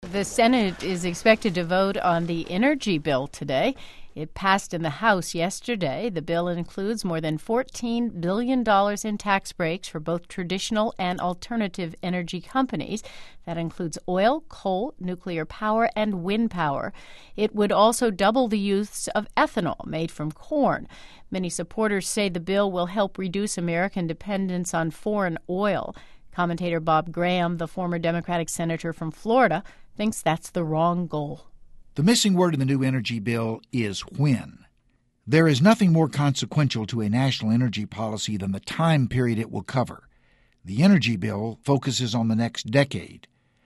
The Senate is expected to vote on the energy bill today. It passed in the House yesterday. The bill includes more than $14 billion in tax breaks for both traditional and alternative energy companies. That includes oil, coal, nuclear power, and wind power. It would also double the use of ethanol made from corn. Many supporters say the bill will help reduce American dependence on foreign oil. Commentator Bob Graham, the former Democratic senator from Florida, thinks that's the wrong goal. The missing word in the new energy bill is when. There is nothing more consequential to a national energy policy than the time period it will cover. The energy bill focuses on the next decade.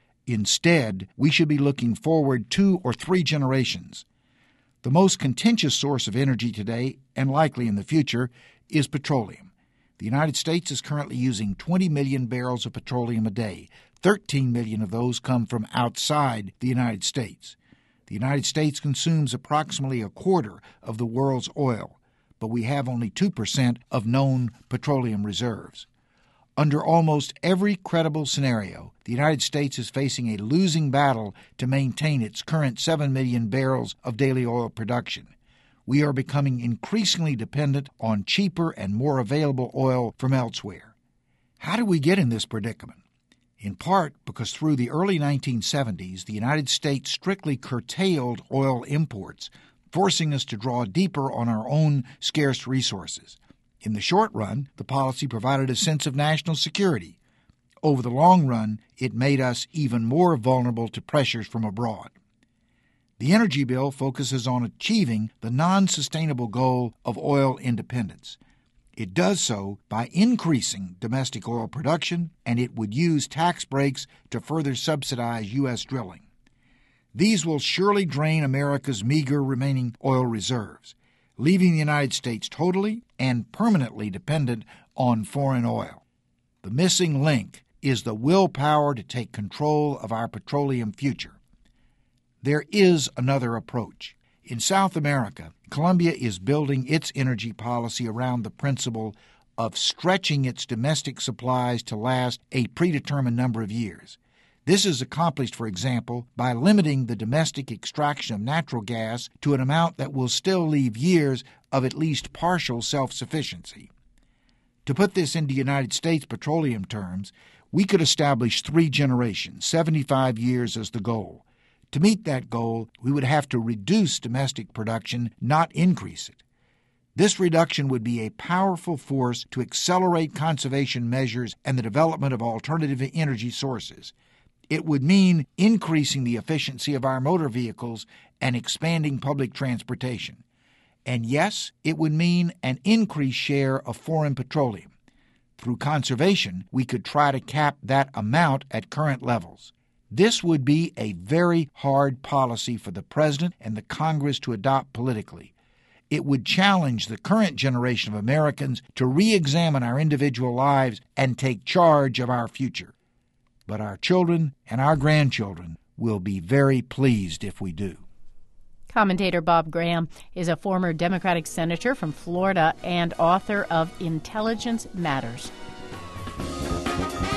Instead, we should be looking forward 2 or 3 generations. The most contentious source of energy today, and likely in the future, is petroleum. The United States is currently using 20 million barrels of petroleum a day. 13 million of those come from outside the United States. The United States consumes approximately a quarter of the world's oil, but we have only 2% of known petroleum reserves. Under almost every credible scenario, the United States is facing a losing battle to maintain its current 7 million barrels of daily oil production. We are becoming increasingly dependent on cheaper and more available oil from elsewhere. How did we get in this predicament? In part because through the early 1970s, the United States strictly curtailed oil imports, forcing us to draw deeper on our own scarce resources. In the short run, the policy provided a sense of national security. Over the long run, it made us even more vulnerable to pressures from abroad. The energy bill focuses on achieving the non-sustainable goal of oil independence. It does so by increasing domestic oil production, and it would use tax breaks to further subsidize U.S. drilling. These will surely drain America's meager remaining oil reserves, leaving the United States totally and permanently dependent on foreign oil. The missing link is the willpower to take control of our petroleum future. There is another approach. In South America, Colombia is building its energy policy around the principle of stretching its domestic supplies to last a predetermined number of years. This is accomplished, for example, by limiting the domestic extraction of natural gas to an amount that will still leave years of at least partial self-sufficiency. To put this into United States petroleum terms, we could establish 3 generations, 75 years as the goal. To meet that goal, we would have to reduce domestic production, not increase it. This reduction would be a powerful force to accelerate conservation measures and the development of alternative energy sources. It would mean increasing the efficiency of our motor vehicles and expanding public transportation. And yes, it would mean an increased share of foreign petroleum. Through conservation, we could try to cap that amount at current levels. This would be a very hard policy for the President and the Congress to adopt politically. It would challenge the current generation of Americans to re-examine our individual lives and take charge of our future. But our children and our grandchildren will be very pleased if we do. Commentator Bob Graham is a former Democratic senator from Florida and author of Intelligence Matters.